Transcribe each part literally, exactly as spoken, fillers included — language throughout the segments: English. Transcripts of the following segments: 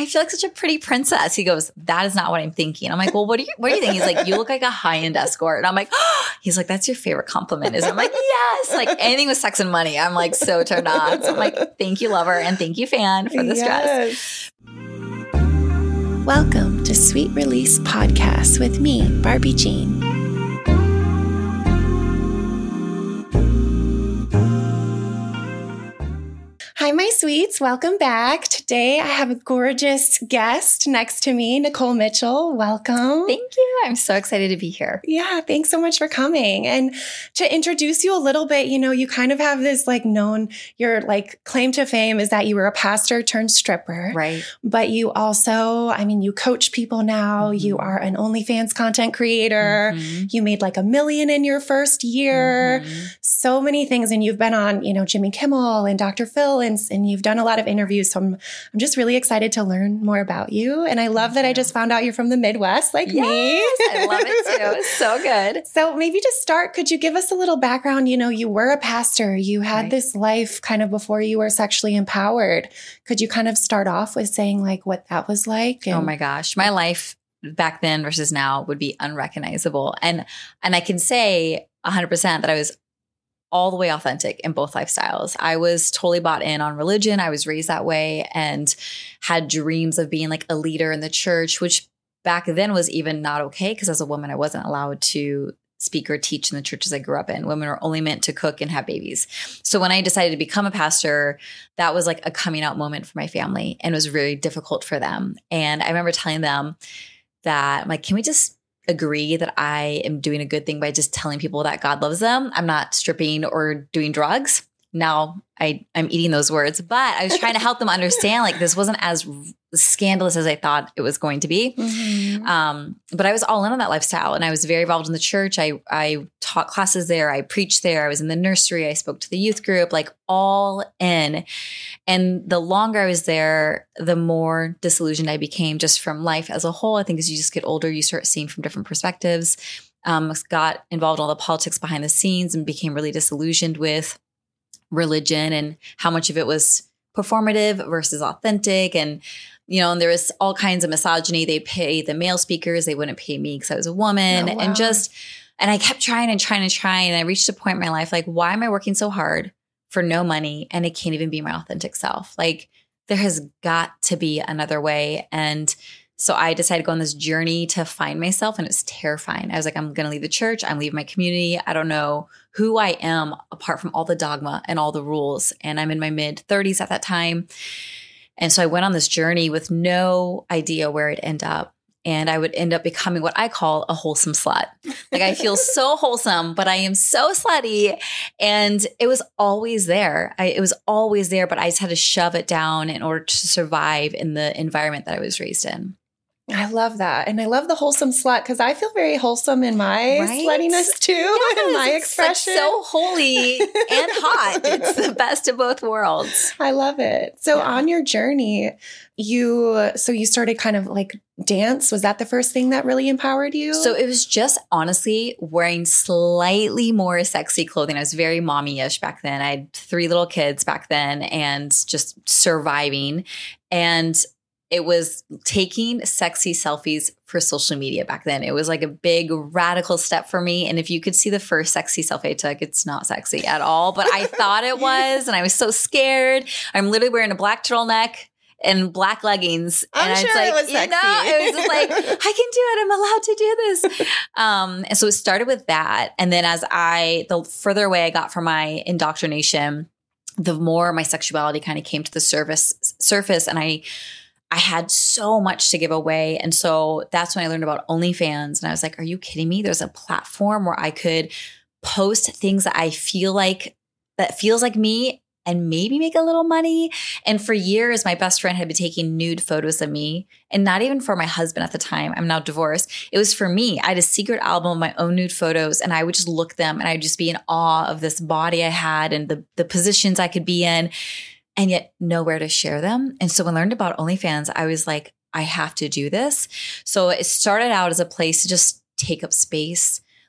I feel like such a pretty princess. He goes, that is not what I'm thinking. I'm like, well, what do you, what do you think? He's like, you look like a high-end escort. And I'm like, oh. He's like, that's your favorite compliment, is it? I'm like, yes. Like anything with sex and money, I'm like so turned on. So I'm like, thank you, lover. And thank you, fan, for the yes. stress. Welcome to Sweet Release Podcast with me, Barbie Jean. Hi, my sweets. Welcome back. Today, I have a gorgeous guest next to me, Nicole Mitchell. Welcome. Thank you. I'm so excited to be here. Yeah, thanks so much for coming. And to introduce you a little bit, you know, you kind of have this like known, your like claim to fame is that you were a pastor turned stripper. Right. But you also, I mean, you coach people now. Mm-hmm. You are an OnlyFans content creator. Mm-hmm. You made like a million in your first year. Mm-hmm. So many things. And you've been on, you know, Jimmy Kimmel and Doctor Phil and and you've done a lot of interviews. So I'm, I'm just really excited to learn more about you. And I love that I just found out you're from the Midwest like yes, me. I love it too. It's so good. So maybe to start, could you give us a little background? You know, you were a pastor. You had right. this life kind of before you were sexually empowered. Could you kind of start off with saying like what that was like? And- oh my gosh. My life back then versus now would be unrecognizable. And, and I can say one hundred percent that I was all the way authentic in both lifestyles. I was totally bought in on religion. I was raised that way and had dreams of being like a leader in the church, which back then was even not okay because as a woman, I wasn't allowed to speak or teach in the churches I grew up in. Women were only meant to cook and have babies. So when I decided to become a pastor, that was like a coming out moment for my family and it was really difficult for them. And I remember telling them that I'm like, can we just agree that I am doing a good thing by just telling people that God loves them. I'm not stripping or doing drugs. Now I, I'm eating those words, but I was trying to help them understand like this wasn't as scandalous as I thought it was going to be. Mm-hmm. Um, but I was all in on that lifestyle and I was very involved in the church. I, I taught classes there. I preached there. I was in the nursery. I spoke to the youth group, like all in. And the longer I was there, the more disillusioned I became just from life as a whole. I think as you just get older, you start seeing from different perspectives. Um, got involved in all the politics behind the scenes and became really disillusioned with religion and how much of it was performative versus authentic. And, you know, and there was all kinds of misogyny. They pay the male speakers. They wouldn't pay me because I was a woman. Oh, wow. And just, and I kept trying and trying and trying. And I reached a point in my life, like, why am I working so hard for no money? And I can't even be my authentic self. Like there has got to be another way. And so I decided to go on this journey to find myself and it's terrifying. I was like, I'm going to leave the church. I'm leaving my community. I don't know who I am apart from all the dogma and all the rules. And I'm in my mid thirties at that time. And so I went on this journey with no idea where it'd end up. And I would end up becoming what I call a wholesome slut. Like I feel so wholesome, but I am so slutty. And it was always there. I, it was always there, but I just had to shove it down in order to survive in the environment that I was raised in. I love that. And I love the wholesome slut because I feel very wholesome in my right? sluttiness too, yes, in my expression. It's like so holy and hot. It's the best of both worlds. I love it. So yeah. On your journey, you, so you started kind of like dance. Was that the first thing that really empowered you? So it was just honestly wearing slightly more sexy clothing. I was very mommy-ish back then. I had three little kids back then and just surviving. And it was taking sexy selfies for social media back then. It was like a big radical step for me. And if you could see the first sexy selfie I took, it's not sexy at all, but I thought it was. And I was so scared. I'm literally wearing a black turtleneck and black leggings. I'm and sure it's like, it was sexy. You know, it was just like, I can do it. I'm allowed to do this. Um, and so it started with that. And then as I, the further away I got from my indoctrination, the more my sexuality kind of came to the surface, surface. And I, I had so much to give away. And so that's when I learned about OnlyFans. And I was like, are you kidding me? There's a platform where I could post things that I feel like, that feels like me and maybe make a little money. And for years, my best friend had been taking nude photos of me and not even for my husband at the time. I'm now divorced. It was for me. I had a secret album of my own nude photos and I would just look them and I'd just be in awe of this body I had and the, the positions I could be in. And yet nowhere to share them. And so when I learned about OnlyFans, I was like, I have to do this. So it started out as a place to just take up space,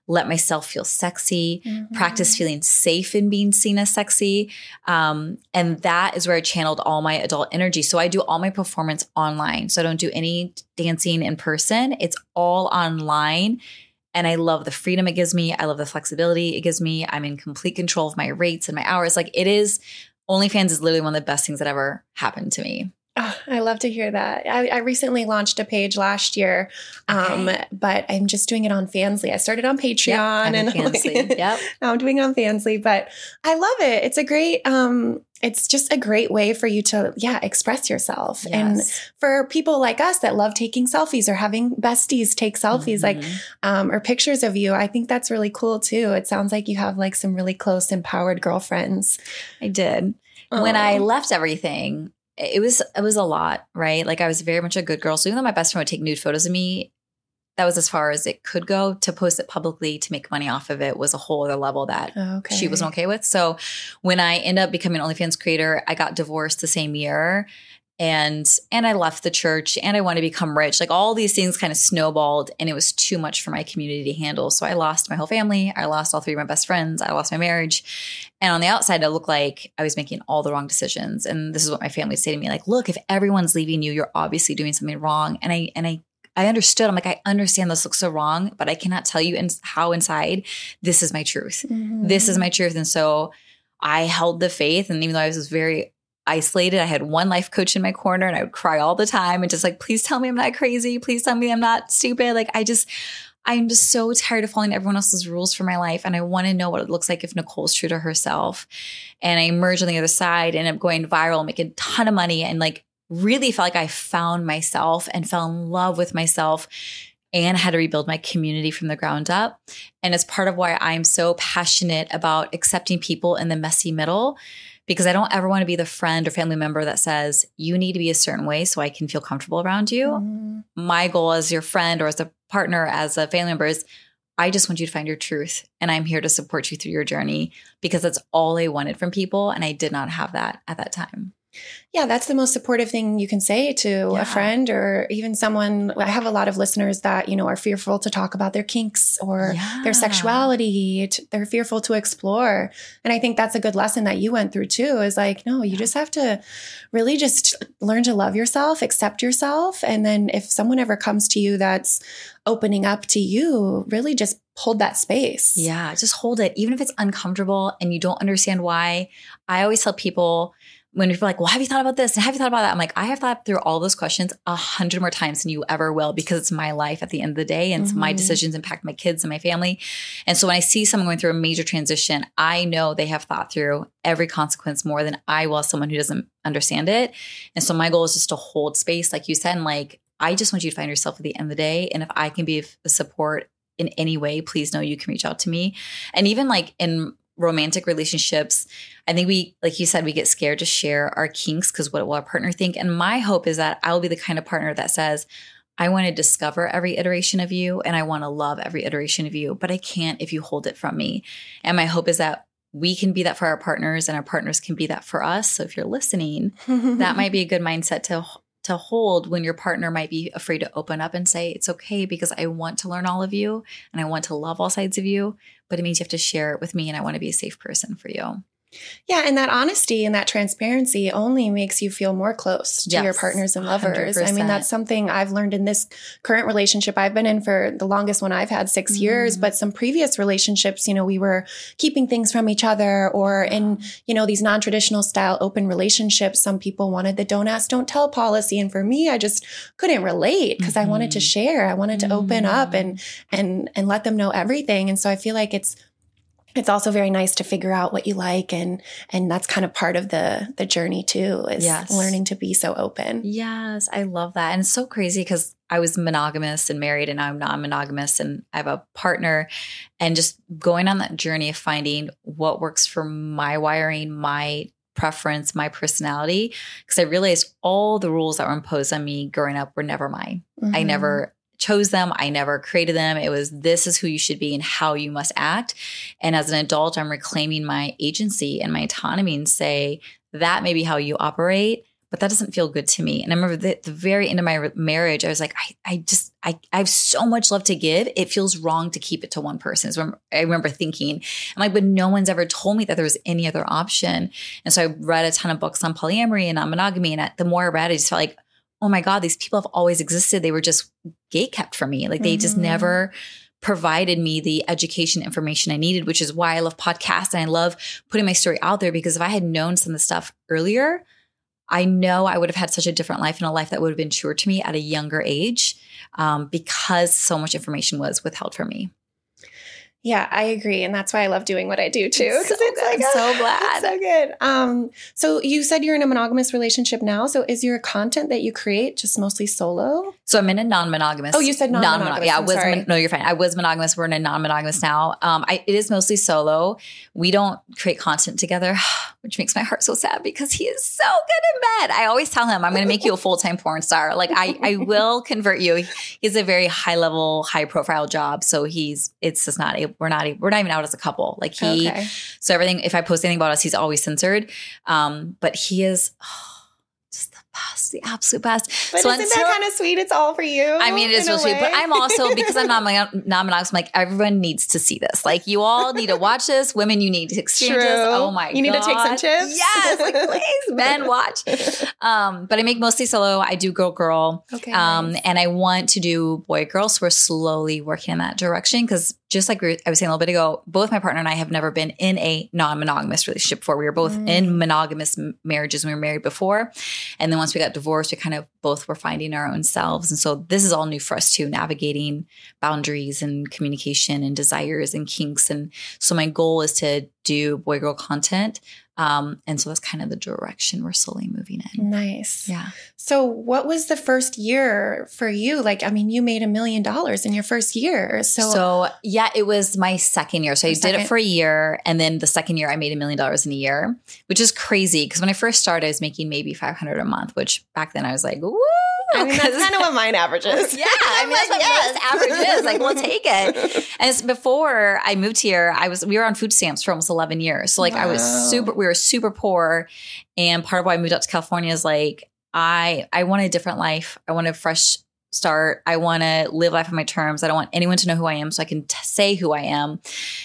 let myself feel sexy, Mm-hmm. practice feeling safe in being seen as sexy. Um, and that is where I channeled all my adult energy. So I do all my performance online. So I don't do any dancing in person. It's all online. And I love the freedom it gives me. I love the flexibility it gives me. I'm in complete control of my rates and my hours. Like it is, OnlyFans is literally one of the best things that ever happened to me. Oh, I love to hear that. I, I recently launched a page last year, um, Okay. but I'm just doing it on Fansly. I started on Patreon Yep, and Fansly. Yep. now I'm doing it on Fansly, but I love it. It's a great, um, it's just a great way for you to, yeah, express yourself. Yes. And for people like us that love taking selfies or having besties take selfies, Mhm. like, um, or pictures of you, I think that's really cool too. It sounds like you have like some really close, empowered girlfriends. I did. When Aw. I left everything, it was it was a lot, right? Like I was very much a good girl. So even though my best friend would take nude photos of me, that was as far as it could go. To post it publicly to make money off of it was a whole other level that Okay. she wasn't okay with. So when I ended up becoming an OnlyFans creator, I got divorced the same year. And and I left the church and I wanted to become rich. Like all these things kind of snowballed and it was too much for my community to handle. So I lost my whole family. I lost all three of my best friends. I lost my marriage. And on the outside, it looked like I was making all the wrong decisions. And this is what my family say to me, like, look, if everyone's leaving you, you're obviously doing something wrong. And I and I I understood. I'm like, I understand this looks so wrong, but I cannot tell you in, how inside this is my truth. Mhm. This is my truth. And so I held the faith. And even though I was very isolated, I had one life coach in my corner and I would cry all the time and just like, please tell me I'm not crazy. Please tell me I'm not stupid. Like I just, I'm just so tired of following everyone else's rules for my life. And I want to know what it looks like if Nicole's true to herself. And I emerged on the other side and I'm going viral, making a ton of money and like really felt like I found myself and fell in love with myself and had to rebuild my community from the ground up. And it's part of why I'm so passionate about accepting people in the messy middle, because I don't ever want to be the friend or family member that says, you need to be a certain way so I can feel comfortable around you. Mhm. My goal as your friend or as a partner, as a family member is I just want you to find your truth. And I'm here to support you through your journey because that's all I wanted from people. And I did not have that at that time. Yeah, that's the most supportive thing you can say to Yeah. a friend or even someone. I have a lot of listeners that, you know, are fearful to talk about their kinks or Yeah. their sexuality. T- They're fearful to explore. And I think that's a good lesson that you went through too, is like, no, you just have to really just learn to love yourself, accept yourself. And then if someone ever comes to you that's opening up to you, really just hold that space. Yeah, just hold it. Even if it's uncomfortable and you don't understand why. I always tell people, when people are like, well, have you thought about this? And have you thought about that? I'm like, I have thought through all those questions a hundred more times than you ever will because it's my life at the end of the day. And Mm-hmm. my decisions impact my kids and my family. And so when I see someone going through a major transition, I know they have thought through every consequence more than I will as someone who doesn't understand it. And so my goal is just to hold space, like you said, and like, I just want you to find yourself at the end of the day. And if I can be a support in any way, please know you can reach out to me. And even like in romantic relationships, I think we, like you said, we get scared to share our kinks because what will our partner think? And my hope is that I will be the kind of partner that says, I want to discover every iteration of you and I want to love every iteration of you, but I can't if you hold it from me. And my hope is that we can be that for our partners and our partners can be that for us. So if you're listening, that might be a good mindset to to hold when your partner might be afraid to open up and say, it's okay because I want to learn all of you and I want to love all sides of you, but it means you have to share it with me and I want to be a safe person for you. Yeah, and that honesty and that transparency only makes you feel more close to Yes, your partners and lovers. one hundred percent. I mean, that's something I've learned in this current relationship I've been in for the longest one I've had six Mm. years, but some previous relationships, you know, we were keeping things from each other or in, you know, these non-traditional style open relationships, some people wanted the don't ask, don't tell policy. And for me, I just couldn't relate because Mm-hmm. I wanted to share. I wanted to open up and, and, and let them know everything. And so I feel like it's, it's also very nice to figure out what you like. And, and that's kind of part of the, the journey too, is Yes. learning to be so open. Yes, I love that. And it's so crazy because I was monogamous and married and now I'm non-monogamous and I have a partner, and just going on that journey of finding what works for my wiring, my preference, my personality. Because I realized all the rules that were imposed on me growing up were never mine. I Mhm. never chose them. I never created them. It was, this is who you should be and how you must act. And as an adult, I'm reclaiming my agency and my autonomy and say, that may be how you operate, but that doesn't feel good to me. And I remember the, the very end of my re- marriage, I was like, I, I just, I, I have so much love to give. It feels wrong to keep it to one person. So I remember thinking, I'm like, but no one's ever told me that there was any other option. And so I read a ton of books on polyamory and non-monogamy. And the more I read, I just felt like, oh my God, these people have always existed. They were just gatekept for me. Like they mm-hmm. just never provided me the education information I needed, which is why I love podcasts and I love putting my story out there, because if I had known some of the stuff earlier, I know I would have had such a different life and a life that would have been truer to me at a younger age, um, because so much information was withheld from me. Yeah, I agree. And that's why I love doing what I do too. It's so it's good. Like, I'm so glad. It's so good. Um, so you said you're in a monogamous relationship now. So is your content that you create just mostly solo? So I'm in a non-monogamous. Oh, you said non-monogamous. non-monogamous. Yeah, I was sorry. mon- no, you're fine. I was monogamous. We're in a non-monogamous now. Um, I, it is mostly solo. We don't create content together, which makes my heart so sad because he is so good in bed. I always tell him, I'm going to make you a full-time porn star. Like I, I will convert you. He's a very high-level, high-profile job. So he's, it's just not, we're not, we're not even out as a couple. Like he, okay. so everything, if I post anything about us, he's always censored. Um, but he is, oh, just the best, the absolute best. But so isn't until, that kind of sweet? It's all for you. I mean, it is so sweet, but I'm also, because I'm not non-monogamous, I'm like, everyone needs to see this. Like you all need to watch this. Women, you need to experience True. this. Oh my God. You need to take some tips. Yes. Like please, men, watch. Um, but I make mostly solo. I do girl, girl. Okay. Um, nice. And I want to do boy, girl. So we're slowly working in that direction because just like I was saying a little bit ago, both my partner and I have never been in a non-monogamous relationship before. We were both mm. in monogamous marriages when we were married before. And then once we got divorced, we kind of both were finding our own selves. And so this is all new for us too, navigating boundaries and communication and desires and kinks. And so my goal is to do boy, girl content. Um, and so that's kind of the direction we're slowly moving in. Nice. Yeah. So what was the first year for you? Like, I mean, you made a million dollars in your first year. So, so yeah, it was my second year. So I second. did it for a year. And then the second year I made a million dollars in a year, which is crazy. Because when I first started, I was making maybe five hundred a month, which back then I was like, woo. I mean, that's kind of what mine averages. Yeah. I mean, that's what yes. most average is. Like, we'll take it. And it's before I moved here, I was, we were on food stamps for almost eleven years. So like wow. I was super, we were super poor. And part of why I moved out to California is like, I, I want a different life. I want a fresh start. I want to live life on my terms. I don't want anyone to know who I am so I can t- say who I am,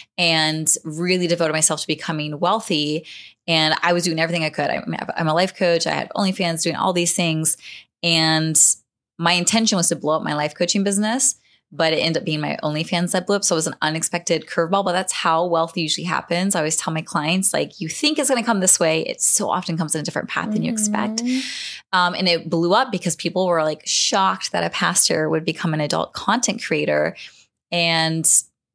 and really devoted myself to becoming wealthy. And I was doing everything I could. I, I'm a life coach. I had OnlyFans, doing all these things. And my intention was to blow up my life coaching business, but it ended up being my OnlyFans that blew up. So it was an unexpected curveball, but that's how wealth usually happens. I always tell my clients, like, you think it's going to come this way. It so often comes in a different path mm-hmm. than you expect. Um, and it blew up because people were like shocked that a pastor would become an adult content creator. And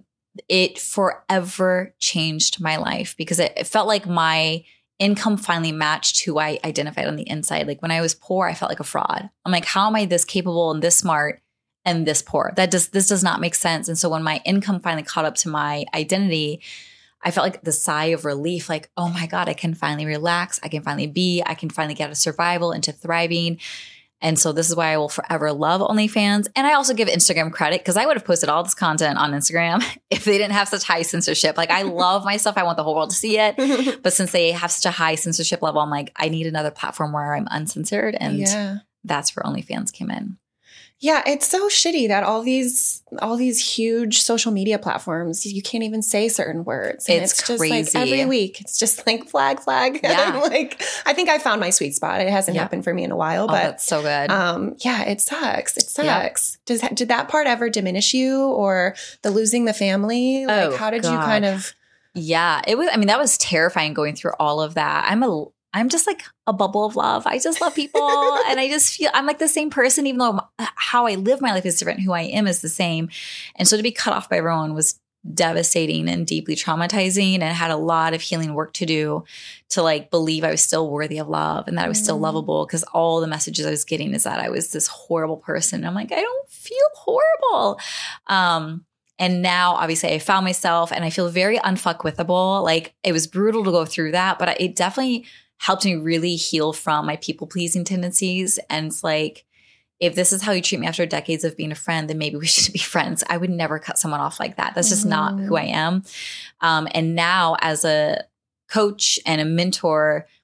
it forever changed my life because it, it felt like my income finally matched who I identified on the inside. Like when I was poor, I felt like a fraud. I'm like, how am I this capable and this smart and this poor? That does, this does not make sense. And so when my income finally caught up to my identity, I felt like the sigh of relief, like, oh my God, I can finally relax. I can finally be, I can finally get out of survival into thriving. And so this is why I will forever love OnlyFans. And I also give Instagram credit because I would have posted all this content on Instagram if they didn't have such high censorship. Like I love my stuff. I want the whole world to see it. But since they have such a high censorship level, I'm like, I need another platform where I'm uncensored. And yeah. that's where OnlyFans came in. Yeah, it's so shitty that all these all these huge social media platforms, you can't even say certain words. And it's, it's just crazy. like every week, it's just like flag, flag. Yeah. And I'm like, I think I found my sweet spot. It hasn't yeah. happened for me in a while, oh, but that's so good. Um, yeah, it sucks. It sucks. Yeah. Does did that part ever diminish you, or the losing the family? Like, oh, how did God. you kind of? Yeah, it was. I mean, that was terrifying going through all of that. I'm a. I'm just like a bubble of love. I just love people. And I just feel I'm like the same person, even though my, how I live my life is different. Who I am is the same. And so to be cut off by everyone was devastating and deeply traumatizing, and had a lot of healing work to do to like believe I was still worthy of love and that I was mm. still lovable, because all the messages I was getting is that I was this horrible person. And I'm like, I don't feel horrible. Um, And now, obviously, I found myself and I feel very unfuckwithable. Like, it was brutal to go through that, but it definitely helped me really heal from my people-pleasing tendencies. And it's like, if this is how you treat me after decades of being a friend, then maybe we should be friends. I would never cut someone off like that. That's just mm-hmm. not who I am. Um, and now, as a coach and a mentor,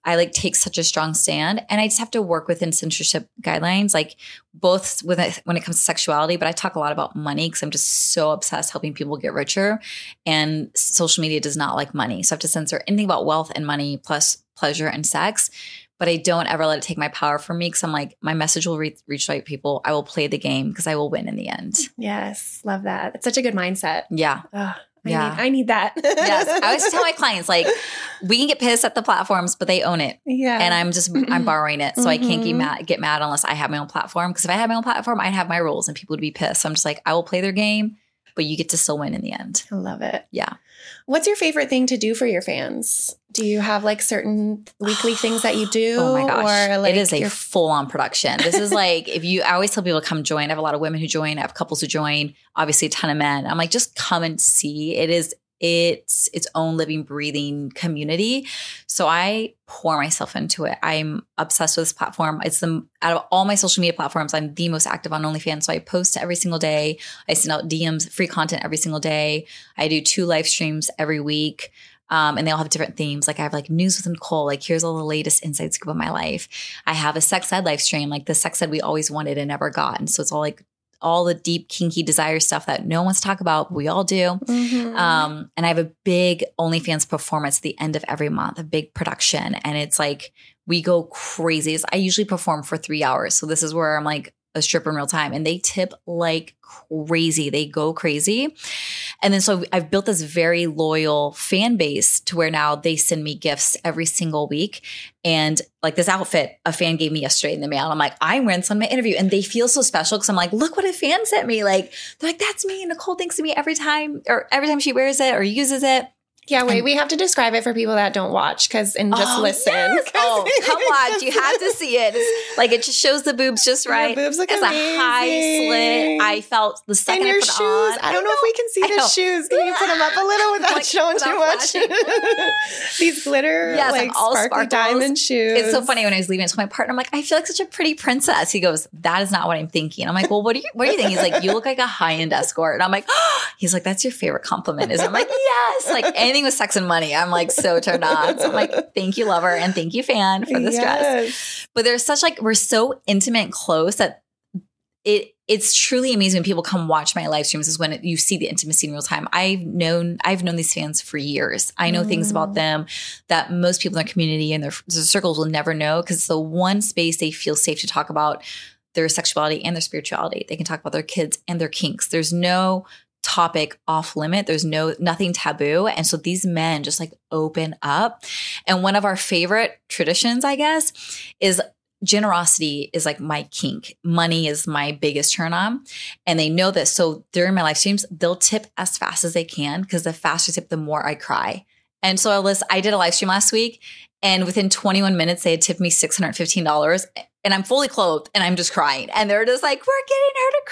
I like take such a strong stand, and I just have to work within censorship guidelines, like both with it, when it comes to sexuality, but I talk a lot about money because I'm just so obsessed helping people get richer, and social media does not like money. So I have to censor anything about wealth and money plus pleasure and sex, but I don't ever let it take my power from me because I'm like, my message will re- reach the right people. I will play the game because I will win in the end. Yes. Love that. It's such a good mindset. Yeah. Ugh. I Yeah. need, I need that. Yes. I always tell my clients, like, we can get pissed at the platforms, but they own it. Yeah. And I'm just, I'm borrowing it. So mm-hmm. I can't get mad, get mad unless I have my own platform. Because if I had my own platform, I'd have my rules and people would be pissed. So I'm just like, I will play their game, but you get to still win in the end. I love it. Yeah. What's your favorite thing to do for your fans? Do you have like certain weekly things that you do? Oh my gosh. Or like it is a your- full on production. This is like, if you, I always tell people to come join. I have a lot of women who join. I have couples who join, obviously a ton of men. I'm like, just come and see. It is It's its own living, breathing community. So I pour myself into it. I'm obsessed with this platform. It's the, out of all my social media platforms, I'm the most active on OnlyFans. So I post every single day. I send out D Ms, free content every single day. I do two live streams every week. Um, and they all have different themes. Like I have like news with Nicole, like here's all the latest inside scoop of my life. I have a sex ed live stream, like the sex ed we always wanted and never got. And so it's all like all the deep, kinky desire stuff that no one wants to talk about, but we all do. Mm-hmm. Um, and I have a big OnlyFans performance at the end of every month, a big production. And it's like, we go crazy. I usually perform for three hours. So this is where I'm like a stripper in real time, and they tip like crazy. They go crazy. And then so I've built this very loyal fan base to where now they send me gifts every single week. And like this outfit a fan gave me yesterday in the mail. And I'm like, I'm wearing this on my interview. And they feel so special because I'm like, look what a fan sent me. Like, they're like, that's me. Nicole thinks of me every time, or every time she wears it or uses it. Yeah, wait, and we have to describe it for people that don't watch because and just oh, listen. Yes. Oh, come watch. You have to see it. It's like it just shows the boobs just right. Your boobs look it's amazing. A high slit. I felt the second and your I put shoes. on. I don't I know. know if we can see the shoes. Can you put them up a little without like, showing without too much? These glitter, yes, like all sparkly sparkles. Diamond shoes. It's so funny when I was leaving it to my partner. I'm like, I feel like such a pretty princess. He goes, that is not what I'm thinking. I'm like, well, what do you what do you think? He's like, you look like a high end escort. And I'm like, oh. He's like, that's your favorite compliment, is it? I'm like, yes. Like anything with sex and money. I'm like so turned on. So I'm like, thank you, lover, and thank you, fan, for this yes. dress. But there's such like, we're so intimate and close that it it's truly amazing when people come watch my live streams, is when it, you see the intimacy in real time. I've known I've known these fans for years. I know mm. things about them that most people in their community and their, their circles will never know, because it's the one space they feel safe to talk about their sexuality and their spirituality. They can talk about their kids and their kinks. There's no topic off limit. There's no nothing taboo. And so these men just like open up. And one of our favorite traditions, I guess, is generosity is like my kink. Money is my biggest turn on. And they know this. So during my live streams, they'll tip as fast as they can, because the faster tip, the more I cry. And so Alyssa, I did a live stream last week, and within twenty-one minutes, they had tipped me six hundred fifteen dollars. And I'm fully clothed and I'm just crying. And they're just like, we're getting her to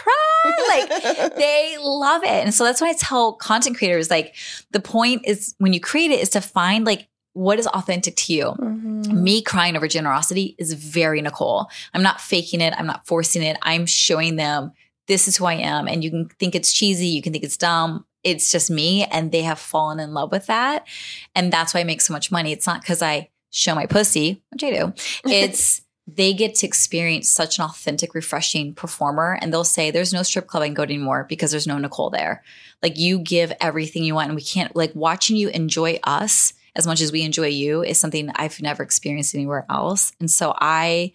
cry. Like they love it. And so that's why I tell content creators, like the point is when you create it is to find like what is authentic to you. Mm-hmm. Me crying over generosity is very Nicole. I'm not faking it. I'm not forcing it. I'm showing them this is who I am. And you can think it's cheesy. You can think it's dumb. It's just me. And they have fallen in love with that. And that's why I make so much money. It's not because I show my pussy, which I do. It's they get to experience such an authentic, refreshing performer. And they'll say, there's no strip club I can go to anymore because there's no Nicole there. Like you give everything you want, and we can't, like watching you enjoy us as much as we enjoy you is something I've never experienced anywhere else. And so I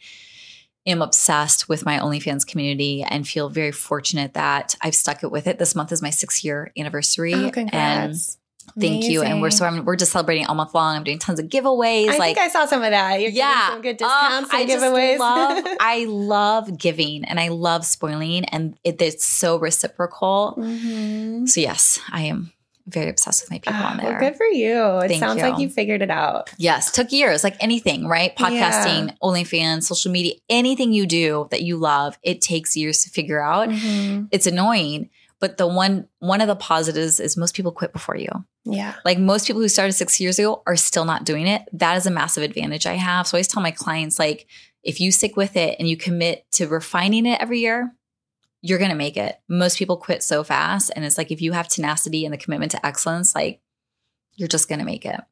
am obsessed with my OnlyFans community and feel very fortunate that I've stuck it with it. This month is my six year anniversary. Oh, congrats. And thank Amazing. You. And we're so I'm, we're just celebrating all month long. I'm doing tons of giveaways. I like, think I saw some of that. You're yeah, giving some good discounts uh, and I giveaways. Just love, I love giving and I love spoiling, and it, it's so reciprocal. Mm-hmm. So yes, I am very obsessed with my people oh, on there. Well, good for you. It Thank sounds you. like you figured it out. Yes. Took years, like anything, right? Podcasting, yeah. OnlyFans, social media, anything you do that you love, it takes years to figure out. Mm-hmm. It's annoying. But the one, one of the positives is most people quit before you. Yeah. Like most people who started six years ago are still not doing it. That is a massive advantage I have. So I always tell my clients, like, if you stick with it and you commit to refining it every year, you're going to make it. Most people quit so fast. And it's like, if you have tenacity and the commitment to excellence, like you're just going to make it.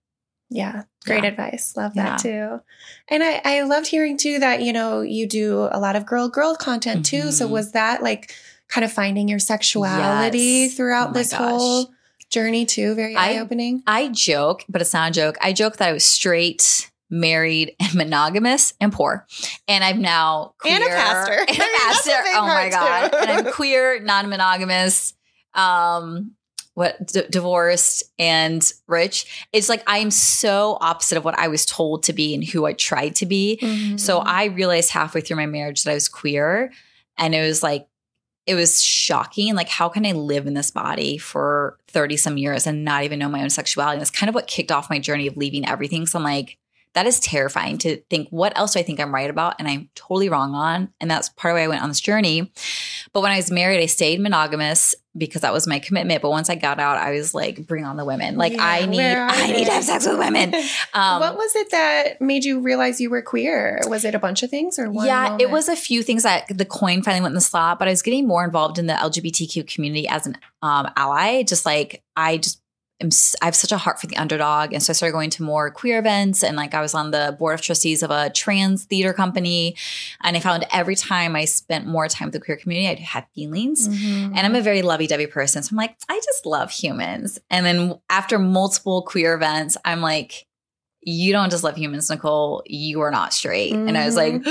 Yeah. Great Yeah. advice. Love Yeah. that too. And I, I loved hearing too that, you know, you do a lot of girl girl content too. So Mhm. was that like kind of finding your sexuality Yes. throughout Oh my this gosh. whole journey too? Very I- eye opening. I joke, but it's not a joke. I joke that I was straight, married, and monogamous and poor. And I'm now queer. And a pastor. And a I mean, that's pastor. a big Oh my part, God. too. And I'm queer, non-monogamous, um, what d- divorced and rich. It's like I'm so opposite of what I was told to be and who I tried to be. Mhm. So I realized halfway through my marriage that I was queer. And it was like, it was shocking. Like, how can I live in this body for thirty some years and not even know my own sexuality? And that's kind of what kicked off my journey of leaving everything. So I'm like, that is terrifying to think, what else do I think I'm right about and I'm totally wrong on? And that's part of why I went on this journey. But when I was married, I stayed monogamous because that was my commitment. But once I got out, I was like, bring on the women. Like, Yeah, I need, where are I need to have they? sex with women. Um, what was it that made you realize you were queer? Was it a bunch of things or one yeah, moment? it was a few things that the coin finally went in the slot, but I was getting more involved in the L G B T Q community as an um, ally. Just like, I just am, s- I have such a heart for the underdog. And so I started going to more queer events. And like, I was on the board of trustees of a trans theater company. And I found every time I spent more time with the queer community, I'd have feelings. Mhm. And I'm a very lovey-dovey person. So I'm like, I just love humans. And then after multiple queer events, I'm like, you don't just love humans, Nicole. You are not straight. And I was like,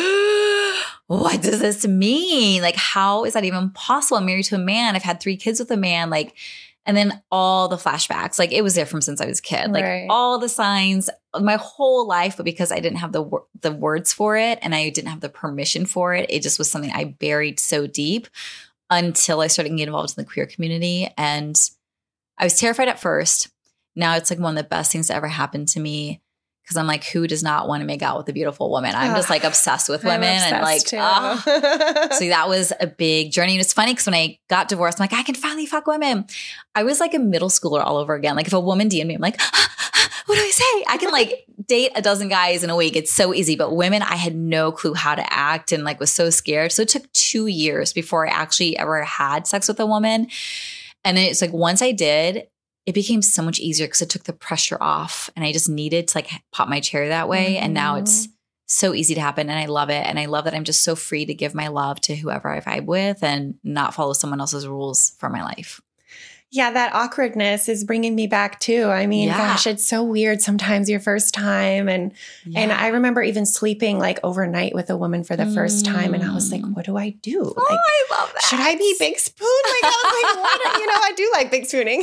what does this mean? Like, how is that even possible? I'm married to a man. I've had three kids with a man. Like, and then all the flashbacks, like it was there from since I was a kid, like Right. all the signs, my whole life. But because I didn't have the wor- the words for it and I didn't have the permission for it, it just was something I buried so deep until I started getting involved in the queer community. And I was terrified at first. Now it's like one of the best things that ever happened to me. Because I'm like, who does not want to make out with a beautiful woman? I'm just like obsessed with I'm women and like, obsessed, too. ah. So that was a big journey. And it's funny because when I got divorced, I'm like, I can finally fuck women. I was like a middle schooler all over again. Like if a woman D M'd me, I'm like, what do I say? I can like date a dozen guys in a week. It's so easy. But women, I had no clue how to act and like was so scared. So it took two years before I actually ever had sex with a woman. And it's like once I did, it became so much easier because it took the pressure off and I just needed to like pop my cherry that way. Mm-hmm. And now it's so easy to happen and I love it. And I love that I'm just so free to give my love to whoever I vibe with and not follow someone else's rules for my life. Yeah, that awkwardness is bringing me back too. I mean, Yeah. gosh, it's so weird sometimes your first time. And Yeah. and I remember even sleeping like overnight with a woman for the first time. And I was like, what do I do? Oh, Like, I love that. should I be big spoon? Like, I was like, what? You know, I do like big spooning.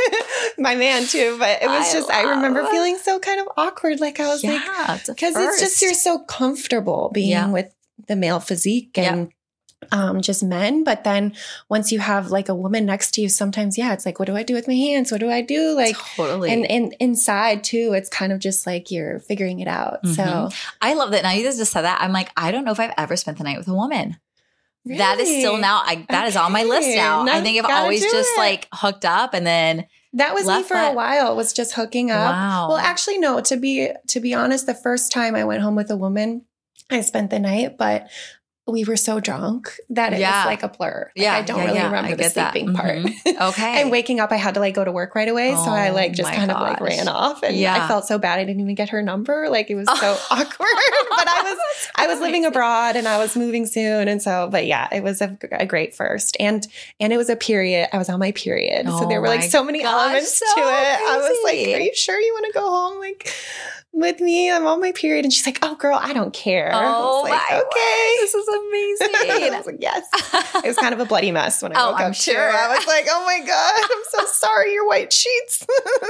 My man too. But it was I just, I remember love- feeling so kind of awkward. Like I was like, Yeah, because it's just, you're so comfortable being Yeah. with the male physique and um, just men. But then once you have like a woman next to you, sometimes, yeah, it's like, what do I do with my hands? What do I do? Like, totally. and, and inside too, it's kind of just like you're figuring it out. So Mhm. I love that. Now you guys just said that. I'm like, I don't know if I've ever spent the night with a woman. That is still Really? now, I that is on my list Okay. now. Now I think I've gotta always do just it. like hooked up and then that was me left for a that- while, was just hooking up. Wow. Well, actually, no, to be, to be honest, the first time I went home with a woman, I spent the night, but we were so drunk that it Yeah. was like a blur. Like, Yeah, I don't yeah, really yeah. remember I the get that. sleeping part. Mhm. Okay. And waking up, I had to like go to work right away. so I Oh like just my kind of like gosh. ran off and Yeah. I felt so bad. I didn't even get her number. Like it was so Oh. awkward, but I was, I was living abroad and I was moving soon. And so, but yeah, it was a, a great first. And, and it was a period. I was on my period. so Oh there were like my so many gosh, elements so to it. I was like, crazy. are you sure you want to go home? Like, with me, I'm on my period. And she's like, oh girl, I don't care. Oh I was like, my okay. This is amazing. I was like, yes. It was kind of a bloody mess when I Oh, woke I'm up sure. too. I was like, oh my God, I'm so sorry, your white sheets.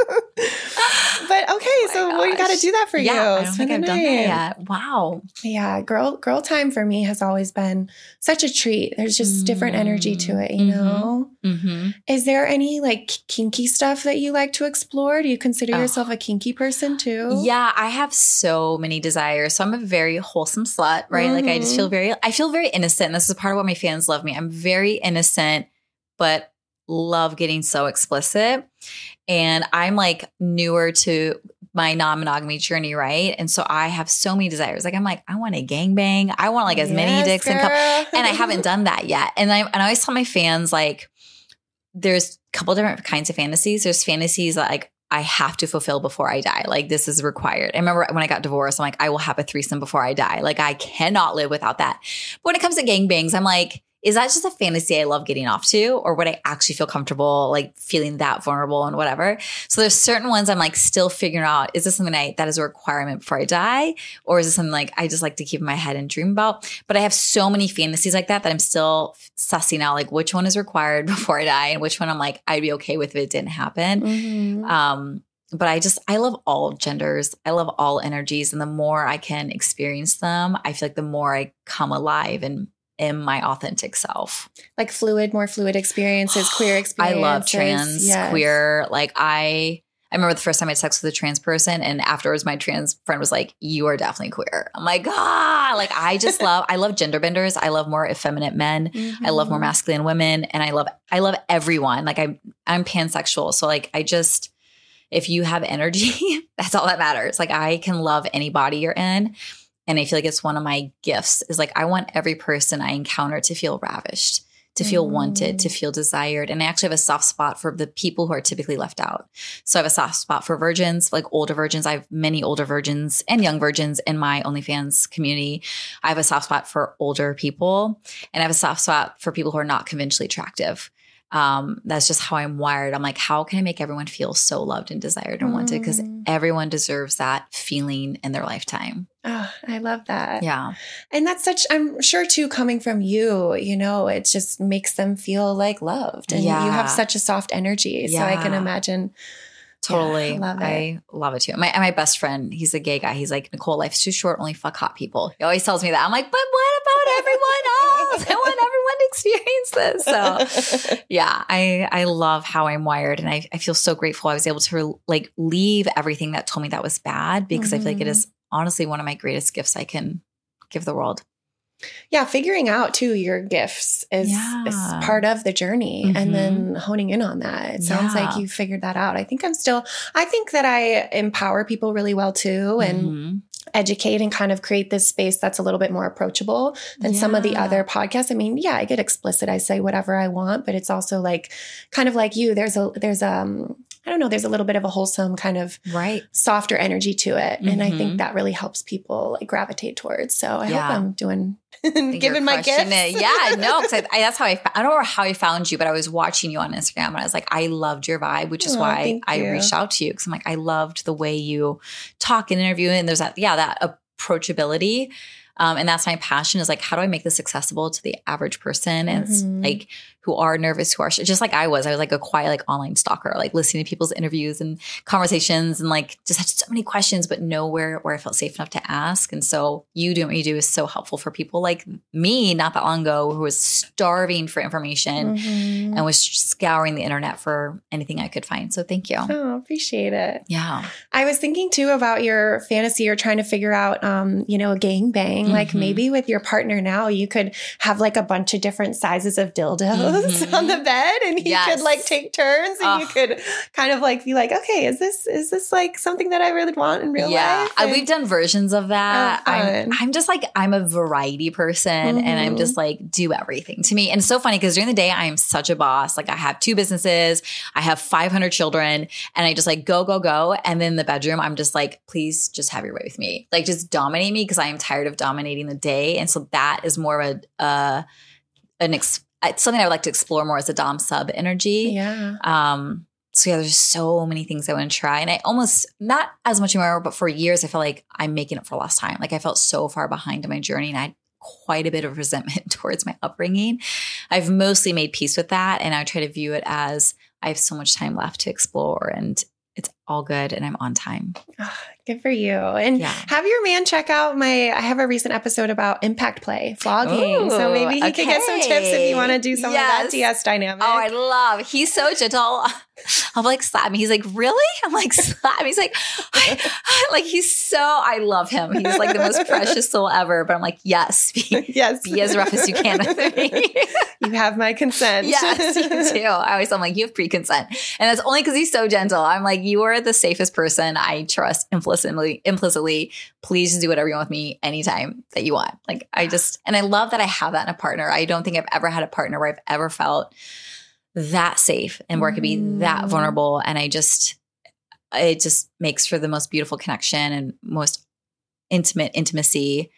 But okay, Oh my so well, you got to gosh. do that for yeah, you. I don't Spend think the I've done that night. yet. Wow. Yeah, girl, girl time for me has always been such a treat. There's just different energy to it, you Mhm. know? Mm-hmm. Is there any like kinky stuff that you like to explore? Do you consider Oh. yourself a kinky person too? Yeah, I have so many desires. So I'm a very wholesome slut, right? Like I just Mhm. feel very, I feel very innocent. And this is part of what my fans love me. I'm very innocent, but love getting so explicit. And I'm like newer to my non-monogamy journey, right? And so I have so many desires. Like I'm like, I want a gangbang. I want like as many Yes, dicks and, girl. and I haven't done that yet. And I, and I always tell my fans like, there's a couple different kinds of fantasies. There's fantasies that like I have to fulfill before I die. Like this is required. I remember when I got divorced, I'm like, I will have a threesome before I die. Like I cannot live without that. But when it comes to gangbangs, I'm like, is that just a fantasy I love getting off to? Or would I actually feel comfortable like feeling that vulnerable and whatever? So there's certain ones I'm like still figuring out, is this something I, that is a requirement before I die? Or is this something like I just like to keep in my head and dream about? But I have so many fantasies like that that I'm still sussing out like which one is required before I die and which one I'm like, I'd be okay with if it didn't happen. Mm-hmm. Um, but I just, I love all genders. I love all energies. And the more I can experience them, I feel like the more I come alive and in my authentic self. Like fluid, more fluid experiences, queer experiences. I love trans, yes. queer. Like I, I remember the first time I had sex with a trans person and afterwards my trans friend was like, you are definitely queer. I'm like, ah, like I just love, I love gender benders. I love more effeminate men. Mm-hmm. I love more masculine women. And I love, I love everyone. Like I'm, I'm pansexual. So like, I just, if you have energy, that's all that matters. Like I can love any body you're in. And I feel like it's one of my gifts is like, I want every person I encounter to feel ravished, to feel mm. wanted, to feel desired. And I actually have a soft spot for the people who are typically left out. So I have a soft spot for virgins, like older virgins. I have many older virgins and young virgins in my OnlyFans community. I have a soft spot for older people and I have a soft spot for people who are not conventionally attractive. Um, that's just how I'm wired. I'm like, how can I make everyone feel so loved and desired and wanted? Because everyone deserves that feeling in their lifetime. Oh, I love that. Yeah. And that's such, I'm sure too, coming from you, you know, it just makes them feel like loved and yeah. you have such a soft energy. Yeah. So I can imagine. Totally. Yeah, I love it. I love it too. My, my best friend, he's a gay guy. He's like, Nicole, life's too short. Only fuck hot people. He always tells me that. I'm like, but what about everyone else? I want everyone to experience this. So yeah, I, I love how I'm wired. And I, I feel so grateful I was able to like leave everything that told me that was bad because mm-hmm. I feel like it is honestly one of my greatest gifts I can give the world. Yeah, figuring out too your gifts is, yeah. is part of the journey mm-hmm. and then honing in on that. It sounds yeah. like you figured that out. I think I'm still, I think that I empower people really well too and mm-hmm. educate and kind of create this space that's a little bit more approachable than yeah. some of the other podcasts. I mean, yeah, I get explicit. I say whatever I want, but it's also like kind of like you. There's a, there's um. I don't know, there's a little bit of a wholesome kind of right. softer energy to it. Mm-hmm. And I think that really helps people like gravitate towards. So I yeah. hope I'm doing, giving my gifts. It. Yeah, no, because I, I, that's how I, I don't know how I found you, but I was watching you on Instagram and I was like, I loved your vibe, which is oh, why I you. reached out to you. Cause I'm like, I loved the way you talk and interview. And there's that, yeah, that approachability. Um, and that's my passion is like, how do I make this accessible to the average person? And mm-hmm. it's like, who are nervous, who are just like I was. I was like a quiet, like online stalker, like listening to people's interviews and conversations and like just had so many questions, but nowhere where I felt safe enough to ask. And so you doing what you do is so helpful for people like me not that long ago who was starving for information mm-hmm. and was scouring the internet for anything I could find. So thank you. Oh, appreciate it. Yeah. I was thinking too about your fantasy. You're trying to figure out, um, you know, a gangbang. Mm-hmm. Like maybe with your partner now, you could have like a bunch of different sizes of dildos. Mm-hmm. on the bed and he yes. could like take turns and oh. you could kind of like be like, okay, is this, is this like something that I really want in real yeah. life? And we've done versions of that. Oh, I'm, I'm just like, I'm a variety person mm-hmm. and I'm just like, do everything to me. And it's so funny because during the day, I am such a boss. Like I have two businesses, I have five hundred children and I just like go, go, go. And then in the bedroom, I'm just like, please just have your way with me. Like just dominate me because I am tired of dominating the day. And so that is more of a, uh, an ex- it's something I would like to explore more as a dom sub energy. Yeah. Um, so yeah, there's so many things I want to try. And I almost, not as much anymore, but for years, I felt like I'm making it for lost time. Like I felt so far behind in my journey and I had quite a bit of resentment towards my upbringing. I've mostly made peace with that. And I try to view it as I have so much time left to explore and it's all good and I'm on time. Oh, good for you. And yeah. have your man check out my, I have a recent episode about impact play, flogging. Ooh, so maybe he okay. could get some tips if you want to do some yes. of that D S dynamic. Oh, I love, he's so gentle. I'm like, slap me. He's like, really? I'm like, slap me. He's like, like, he's so, I love him. He's like the most precious soul ever. But I'm like, yes, be, yes. be as rough as you can with me. You have my consent. Yes, you do. I always, I'm like, you have pre-consent. And that's only because he's so gentle. I'm like, you are the safest person I trust implicitly, implicitly. Please just do whatever you want with me anytime that you want. Like, I just, and I love that I have that in a partner. I don't think I've ever had a partner where I've ever felt that safe and where I could be that vulnerable. And I just, it just makes for the most beautiful connection and most intimate intimacy.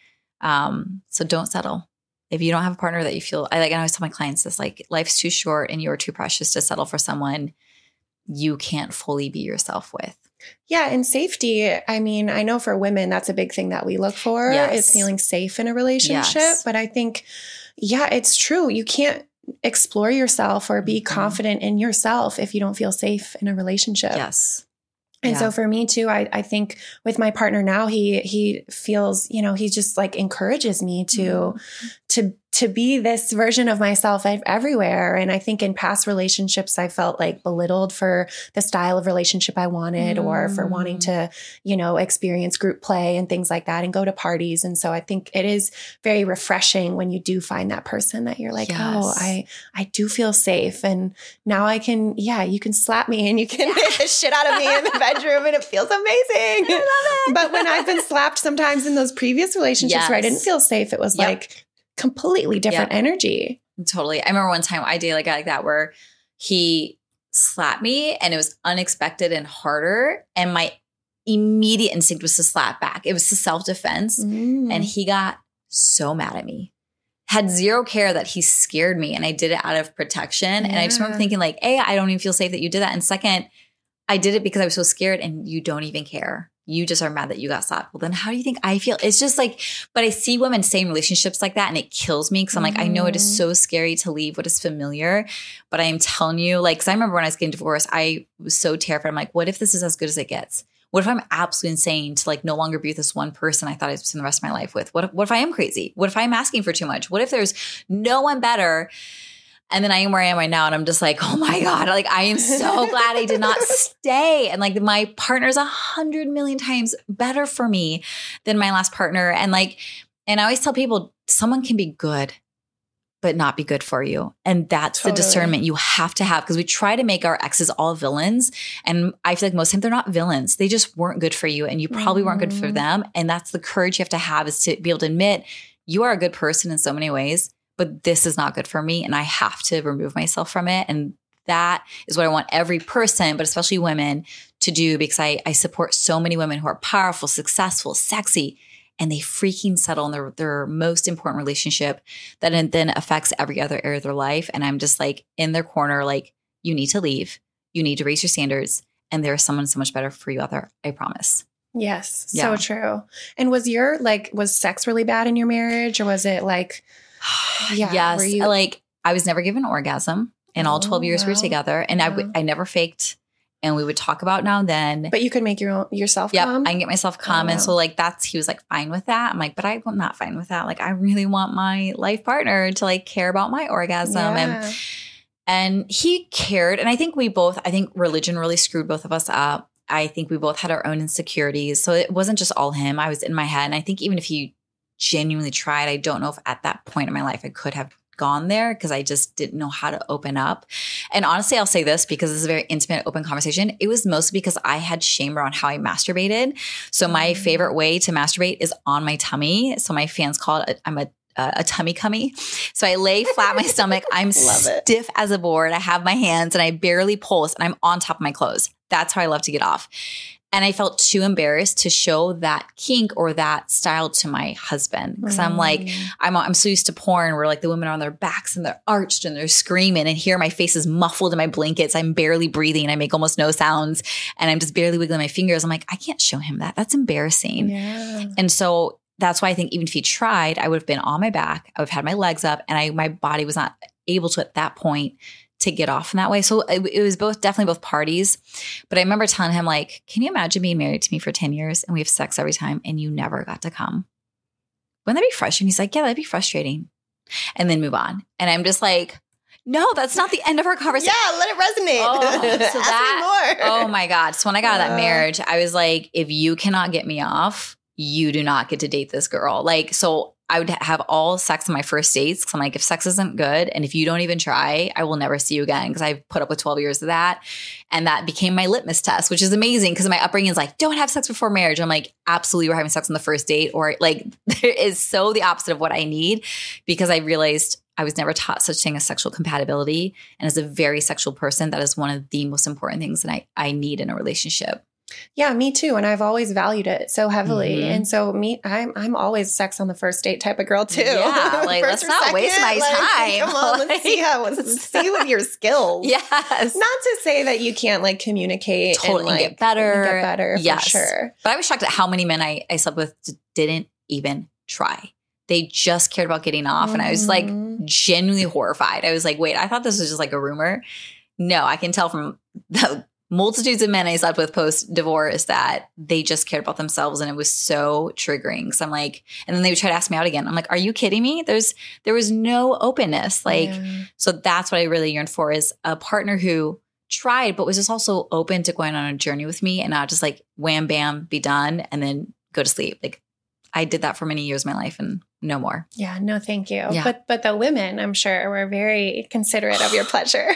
Um, so don't settle. If you don't have a partner that you feel, I like, I always tell my clients this, like, life's too short and you're too precious to settle for someone you can't fully be yourself with. Yeah. And safety. I mean, I know for women, that's a big thing that we look for Yes. is feeling safe in a relationship. Yes. But I think, yeah, it's true. You can't explore yourself or be Mm-hmm. confident in yourself if you don't feel safe in a relationship. Yes. And Yeah. so for me too, I, I think with my partner now, he, he feels, you know, he just like encourages me to, Mm-hmm. to, to be this version of myself everywhere. And I think in past relationships, I felt like belittled for the style of relationship I wanted mm. or for wanting to, you know, experience group play and things like that and go to parties. And so I think it is very refreshing when you do find that person that you're like, yes. oh, I, I do feel safe. And now I can, yeah, you can slap me and you can hit the shit out of me in the bedroom and it feels amazing. I love it. But when I've been slapped sometimes in those previous relationships yes. where I didn't feel safe, it was yep. like completely different yep. energy. Totally. I remember one time I dated a guy like that where he slapped me and it was unexpected and harder. And my immediate instinct was to slap back. It was to self-defense. Mm. And he got so mad at me. Had zero care that he scared me and I did it out of protection. Yeah. And I just remember thinking like, A, I don't even feel safe that you did that. And second, I did it because I was so scared and you don't even care. You just are mad that you got slapped. Well, then how do you think I feel? It's just like, but I see women stay in relationships like that and it kills me because I'm like, mm. I know it is so scary to leave what is familiar, but I am telling you, like, because I remember when I was getting divorced, I was so terrified. I'm like, what if this is as good as it gets? What if I'm absolutely insane to like no longer be with this one person I thought I'd spend the rest of my life with? What if, what if I am crazy? What if I'm asking for too much? What if there's no one better? And then I am where I am right now. And I'm just like, oh my God, like I am so glad I did not stay. And like my partner's a hundred million times better for me than my last partner. And like, and I always tell people someone can be good, but not be good for you. And that's totally. The discernment you have to have because we try to make our exes all villains. And I feel like most of the time they're not villains. They just weren't good for you and you probably mm. weren't good for them. And that's the courage you have to have is to be able to admit you are a good person in so many ways. But this is not good for me and I have to remove myself from it. And that is what I want every person, but especially women, to do because I, I support so many women who are powerful, successful, sexy, and they freaking settle in their, their most important relationship that then affects every other area of their life. And I'm just like in their corner, like, you need to leave. You need to raise your standards. And there's someone so much better for you out there. I promise. Yes, Yeah. so true. And was your, like, was sex really bad in your marriage or was it like... Yeah, yes. You- like I was never given an orgasm in all twelve oh, years wow. we were together. And wow. I, w- I never faked and we would talk about now and then. But you could make your own, yourself yep, come? I can get myself come. Oh, and wow. so like that's, he was like fine with that. I'm like, but I'm not fine with that. Like I really want my life partner to like care about my orgasm. Yeah. And, and he cared. And I think we both, I think religion really screwed both of us up. I think we both had our own insecurities. So it wasn't just all him. I was in my head. And I think even if he genuinely tried, I don't know if at that point in my life I could have gone there because I just didn't know how to open up. And honestly, I'll say this because this is a very intimate, open conversation. It was mostly because I had shame around how I masturbated. So my favorite way to masturbate is on my tummy. So my fans call it, I'm a Uh, a tummy cummy. So I lay flat my stomach. I'm stiff it. as a board. I have my hands and I barely pulse and I'm on top of my clothes. That's how I love to get off. And I felt too embarrassed to show that kink or that style to my husband. Because mm. I'm like, I'm I'm so used to porn where like the women are on their backs and they're arched and they're screaming. And here my face is muffled in my blankets. I'm barely breathing. I make almost no sounds. And I'm just barely wiggling my fingers. I'm like, I can't show him that. That's embarrassing. Yeah. And so that's why I think even if he tried, I would have been on my back. I would have had my legs up and I my body was not able to at that point to get off in that way. So it, it was both definitely both parties. But I remember telling him like, can you imagine being married to me for ten years and we have sex every time and you never got to come? Wouldn't that be frustrating? He's like, yeah, that'd be frustrating. And then move on. And I'm just like, no, that's not the end of our conversation. Yeah, let it resonate. Oh, so Ask that, me more. Oh my God. So when I got out of that marriage, I was like, if you cannot get me off, you do not get to date this girl. Like, so I would have all sex on my first dates because I'm like, if sex isn't good and if you don't even try, I will never see you again because I've put up with twelve years of that. And that became my litmus test, which is amazing because my upbringing is like, don't have sex before marriage. I'm like, absolutely, we're having sex on the first date. Or like, there is so the opposite of what I need because I realized I was never taught such thing as sexual compatibility. And as a very sexual person, that is one of the most important things that I, I need in a relationship. Yeah, me too. And I've always valued it so heavily. Mhm. And so me, I'm I'm always sex on the first date type of girl too. Yeah, like, let's First or not second, waste my like, time. Come on, Like- let's see how let's see with your skills. Yes. Not to say that you can't like communicate Totally and like, get better. get better for Yes. sure. But I was shocked at how many men I, I slept with d- didn't even try. They just cared about getting off. And I was like Mhm. genuinely horrified. I was like, wait, I thought this was just like a rumor. No, I can tell from the multitudes of men I slept with post divorce that they just cared about themselves. And it was so triggering. So I'm like, and then they would try to ask me out again. I'm like, are you kidding me? There's, there was no openness. Like, Yeah. so that's what I really yearned for, is a partner who tried, but was just also open to going on a journey with me and not just like wham, bam, be done, and then go to sleep. Like, I did that for many years of my life and no more. Yeah, no, thank you. Yeah. But but the women, I'm sure, were very considerate of your pleasure.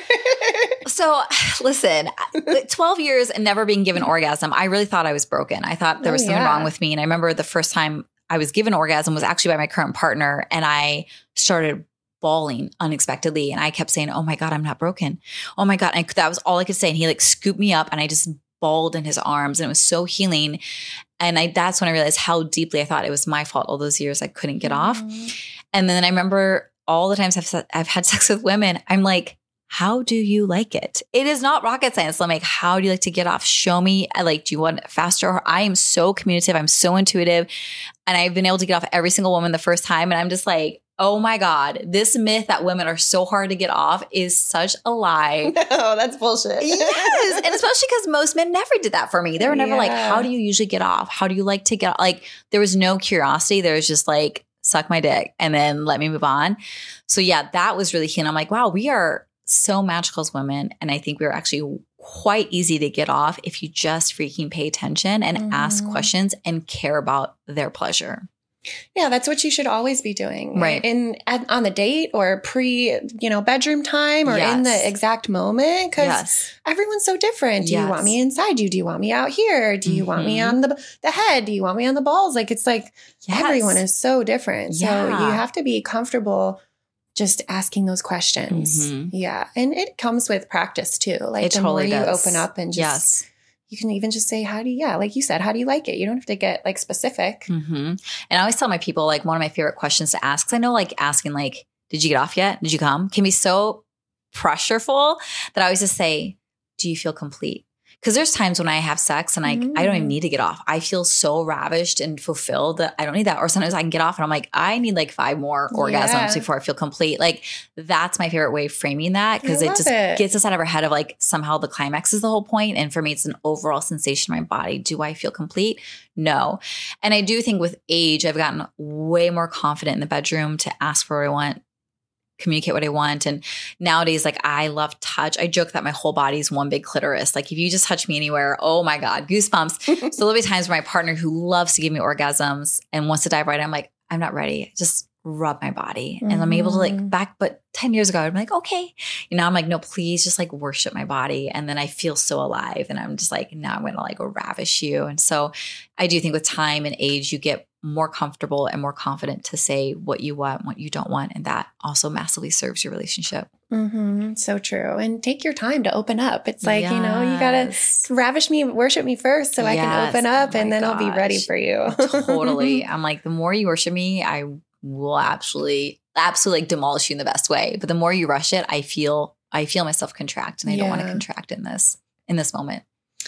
So listen, twelve years and never being given orgasm, I really thought I was broken. I thought there was Oh, something yeah. wrong with me. And I remember the first time I was given orgasm was actually by my current partner. And I started bawling unexpectedly. And I kept saying, oh my God, I'm not broken. Oh my God. And I, that was all I could say. And he like scooped me up and I just bawled in his arms, and it was so healing. And I, that's when I realized how deeply I thought it was my fault all those years I couldn't get off. And then I remember all the times I've, se- I've had sex with women, I'm like, how do you like it? It is not rocket science. I'm like, how do you like to get off? Show me. I like, do you want it faster? Or I am so communicative. I'm so intuitive. And I've been able to get off every single woman the first time. And I'm just like, oh my God, this myth that women are so hard to get off is such a lie. No, that's bullshit. Yes. And especially because most men never did that for me. They were never like, Yeah. how do you usually get off? How do you like to get off? Like, there was no curiosity. There was just like, suck my dick and then let me move on. So yeah, that was really keen. I'm like, wow, we are so magical as women. And I think we're actually quite easy to get off if you just freaking pay attention and ask Mhm. questions and care about their pleasure. Yeah, that's what you should always be doing. Right. In at, on the date or pre, you know, bedroom time or in Yes. the exact moment, because Yes. everyone's so different. Do you want Yes. me inside you? Do you want me out here? Do you want me Mhm. on the the head? Do you want me on the balls? Like, it's like Yes. everyone is so different. So Yeah. you have to be comfortable just asking those questions. Mhm. Yeah. And it comes with practice too. Like It the totally more you does. open up and just, Yes. you can even just say, how do you, yeah, like you said, how do you like it? You don't have to get like specific. hmm And I always tell my people, like, one of my favorite questions to ask, because I know like asking like, did you get off yet? Did you come? Can be so pressureful that I always just say, do you feel complete? Because there's times when I have sex and I, I don't even Mm. need to get off. I feel so ravished and fulfilled that I don't need that. Or sometimes I can get off and I'm like, I need like five more orgasms Yeah. before I feel complete. Like, that's my favorite way of framing that, because I it love just it. gets us out of our head of like, somehow the climax is the whole point. And for me, it's an overall sensation in my body. Do I feel complete? No. And I do think with age, I've gotten way more confident in the bedroom to ask for what I want, communicate what I want. And nowadays, like, I love touch. I joke that my whole body is one big clitoris. Like, if you just touch me anywhere, oh my God, goosebumps. So there'll be times where my partner who loves to give me orgasms and wants to dive right in, I'm like, I'm not ready. Just rub my body. And I'm able to like Mhm. back, but ten years ago, I'm like, okay. You know, I'm like, no, please just like worship my body. And then I feel so alive. And I'm just like, now I'm going to like ravish you. And so I do think with time and age, you get more comfortable and more confident to say what you want, what you don't want. And that also massively serves your relationship. Mm-hmm. So true. And take your time to open up. It's like, you know, you got to Yes. ravish me, worship me first so I can Yes. open up Oh and my then I'll be ready gosh. for you. Totally. I'm like, the more you worship me, I will absolutely, absolutely like demolish you in the best way. But the more you rush it, I feel, I feel myself contract, and I don't want to Yeah. contract in this, in this moment.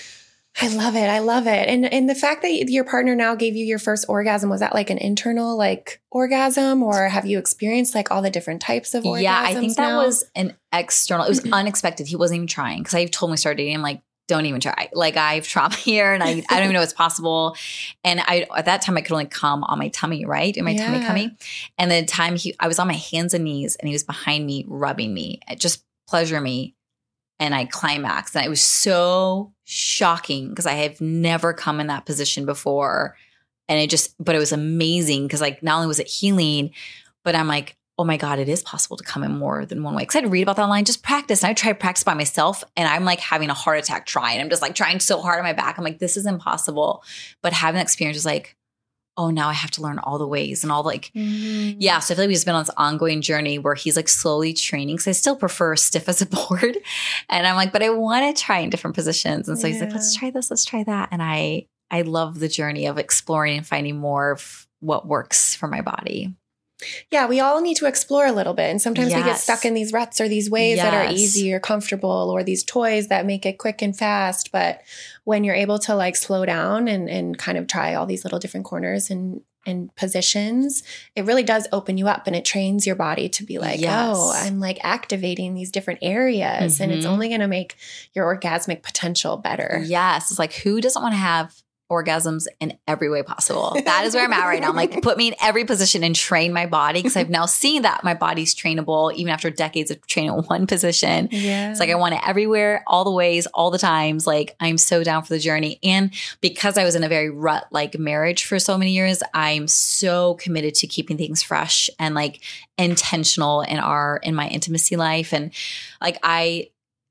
I love it. I love it. And and the fact that your partner now gave you your first orgasm, was that like an internal like orgasm, or have you experienced like all the different types of orgasms? Yeah, I think that now? was an external, it was unexpected. He wasn't even trying, because I told him we started dating. I'm like, don't even try. Like, I have trauma here and I, I don't even know it's possible. And I, at that time I could only come on my tummy, right? In my tummy, Yeah. tummy. And the time he, I was on my hands and knees and he was behind me, rubbing me, just pleasure me. And I climaxed, and it was so shocking because I have never come in that position before. And it just, but it was amazing because like, not only was it healing, but I'm like, oh my God, it is possible to come in more than one way. Because I'd read about that online, just practice. And I tried practice by myself, and I'm like having a heart attack trying. I'm just like trying so hard on my back. I'm like, this is impossible. But having that experience is like, oh, now I have to learn all the ways and all the, like, Mm-hmm. yeah. So I feel like we've just been on this ongoing journey where he's like slowly training. Cause I still prefer stiff as a board. And I'm like, but I want to try in different positions. And so he's like, Yeah. let's try this, let's try that. And I, I love the journey of exploring and finding more of what works for my body. Yeah, we all need to explore a little bit. And sometimes we get Yes. stuck in these ruts or these ways that are Yes. easy or comfortable, or these toys that make it quick and fast. But when you're able to like slow down and, and kind of try all these little different corners and, and positions, it really does open you up, and it trains your body to be like, Yes. oh, I'm like activating these different areas, and it's Mhm. only going to make your orgasmic potential better. Yes. It's like, who doesn't want to have orgasms in every way possible? That is where I'm at right now. I'm like, put me in every position and train my body, because I've now seen that my body's trainable even after decades of training in one position. Yeah. It's like, I want it everywhere, all the ways, all the times. Like, I'm so down for the journey. And because I was in a very rut like marriage for so many years, I'm so committed to keeping things fresh and like intentional in our, in my intimacy life. And like, I,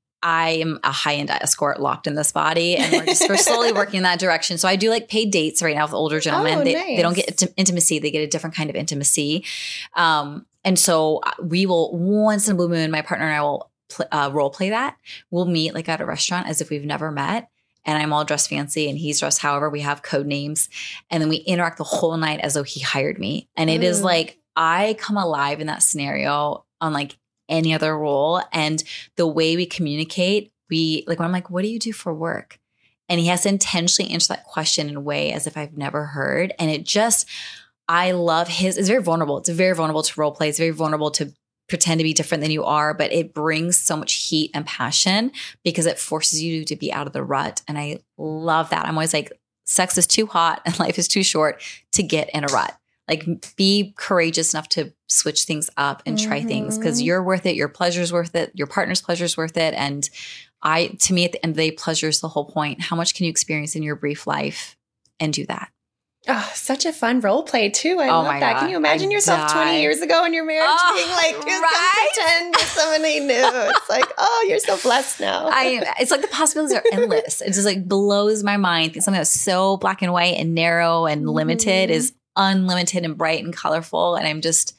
I am a high-end escort locked in this body, and we're just we're slowly working in that direction. So I do like paid dates right now with older gentlemen. Oh, they, nice. they don't get int- intimacy; they get a different kind of intimacy. Um, and so we will once in a blue moon, my partner and I will pl- uh, role play that. We'll meet like at a restaurant as if we've never met, and I'm all dressed fancy and he's dressed however. We have code names, and then we interact the whole night as though he hired me. And it is Ooh. like I come alive in that scenario on like any other role. And the way we communicate, we like when I'm like, what do you do for work? And he has to intentionally answer that question in a way as if I've never heard. And it just, I love his, it's very vulnerable. It's very vulnerable to role play. It's very vulnerable to pretend to be different than you are, but it brings so much heat and passion because it forces you to be out of the rut. And I love that. I'm always like, sex is too hot and life is too short to get in a rut. Like, be courageous enough to switch things up and try Mhm. things, because you're worth it. Your pleasure's worth it. Your partner's pleasure's worth it. And I, to me, at the end of the day, pleasure is the whole point. How much can you experience in your brief life and do that? Oh, such a fun role play too. I Oh love my that. God. Can you imagine I yourself die. twenty years ago in your marriage Oh, being like, just right? gonna pretend that somebody knew? It's like, oh, you're so blessed now. I, it's like the possibilities are endless. It just like blows my mind. Something that's so black and white and narrow and limited Mhm. is unlimited and bright and colorful. And I'm just,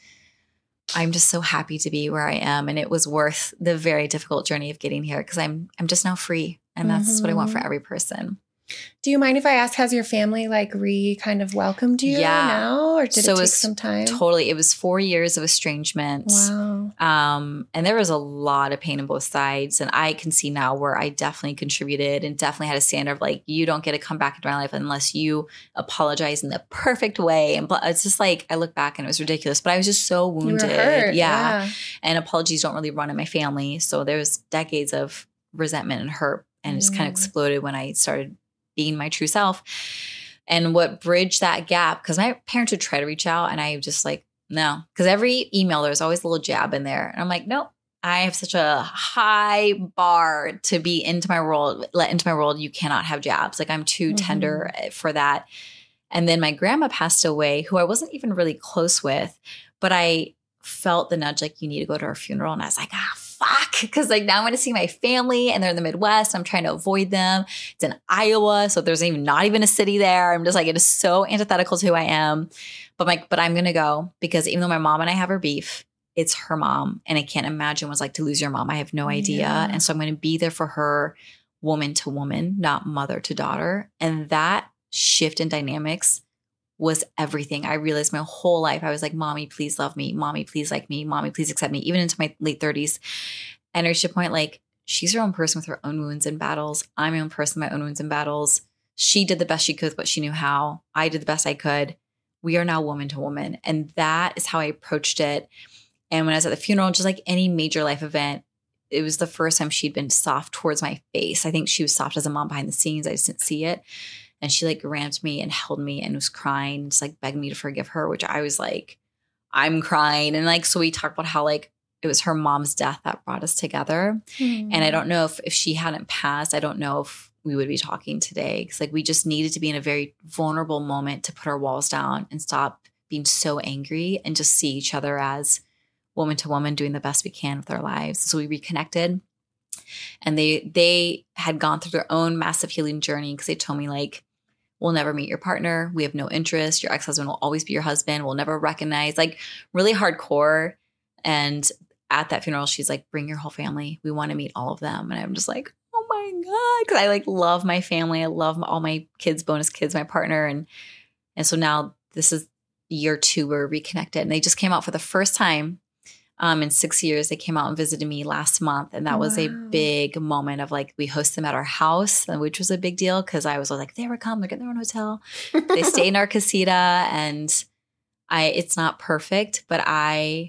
I'm just so happy to be where I am. And it was worth the very difficult journey of getting here, because I'm, I'm just now free. And that's what I want for Mhm. every person. Do you mind if I ask, has your family like re kind of welcomed you Yeah. now, or did So it take it's some time? Totally. It was four years of estrangement. Wow. Um, and there was a lot of pain on both sides. And I can see now where I definitely contributed and definitely had a standard of like, you don't get to come back into my life unless you apologize in the perfect way. And blah- it's just like, I look back and it was ridiculous, but I was just so You wounded. were hurt. Yeah. Yeah. And apologies don't really run in my family. So there was decades of resentment and hurt, and it just kind of Mm. exploded when I started being my true self. And what bridged that gap, because my parents would try to reach out and I just like, no, because every email, there's always a little jab in there. And I'm like, nope, I have such a high bar to be into my world, let into my world. You cannot have jabs. Like, I'm too Mhm. tender for that. And then my grandma passed away, who I wasn't even really close with, but I felt the nudge, like, you need to go to her funeral. And I was like, ah, fuck. Because like now I'm going to see my family and they're in the Midwest. I'm trying to avoid them. It's in Iowa. So there's even not even a city there. I'm just like, it is so antithetical to who I am. But like, but I'm going to go, because even though my mom and I have our beef, it's her mom. And I can't imagine what it's like to lose your mom. I have no idea. Yeah. And so I'm going to be there for her, woman to woman, not mother to daughter. And that shift in dynamics was everything. I realized my whole life, I was like, mommy, please love me. Mommy, please like me. Mommy, please accept me. Even into my late thirties. And I reached a point like, she's her own person with her own wounds and battles. I'm my own person, my own wounds and battles. She did the best she could with what she knew how. I did the best I could. We are now woman to woman. And that is how I approached it. And when I was at the funeral, just like any major life event, it was the first time she'd been soft towards my face. I think she was soft as a mom behind the scenes. I just didn't see it. And she like ran to me and held me and was crying and just like begged me to forgive her, which I was like, I'm crying. And like, so we talked about how like it was her mom's death that brought us together. Mm. And I don't know if, if she hadn't passed, I don't know if we would be talking today. Cause like we just needed to be in a very vulnerable moment to put our walls down and stop being so angry and just see each other as woman to woman doing the best we can with our lives. So we reconnected. And they they had gone through their own massive healing journey, because they told me like, we'll never meet your partner. We have no interest. Your ex-husband will always be your husband. We'll never recognize, like really hardcore. And at that funeral, she's like, bring your whole family. We want to meet all of them. And I'm just like, oh my God. Cause I like love my family. I love all my kids, bonus kids, my partner. And, and so now this is year two, we're reconnected, and they just came out for the first time um, in six years. They came out and visited me last month. And that was wow. a big moment of like, we host them at our house, which was a big deal. Cause I was like, they were come, they're getting their own hotel. They stay in our casita, and I, it's not perfect, but I,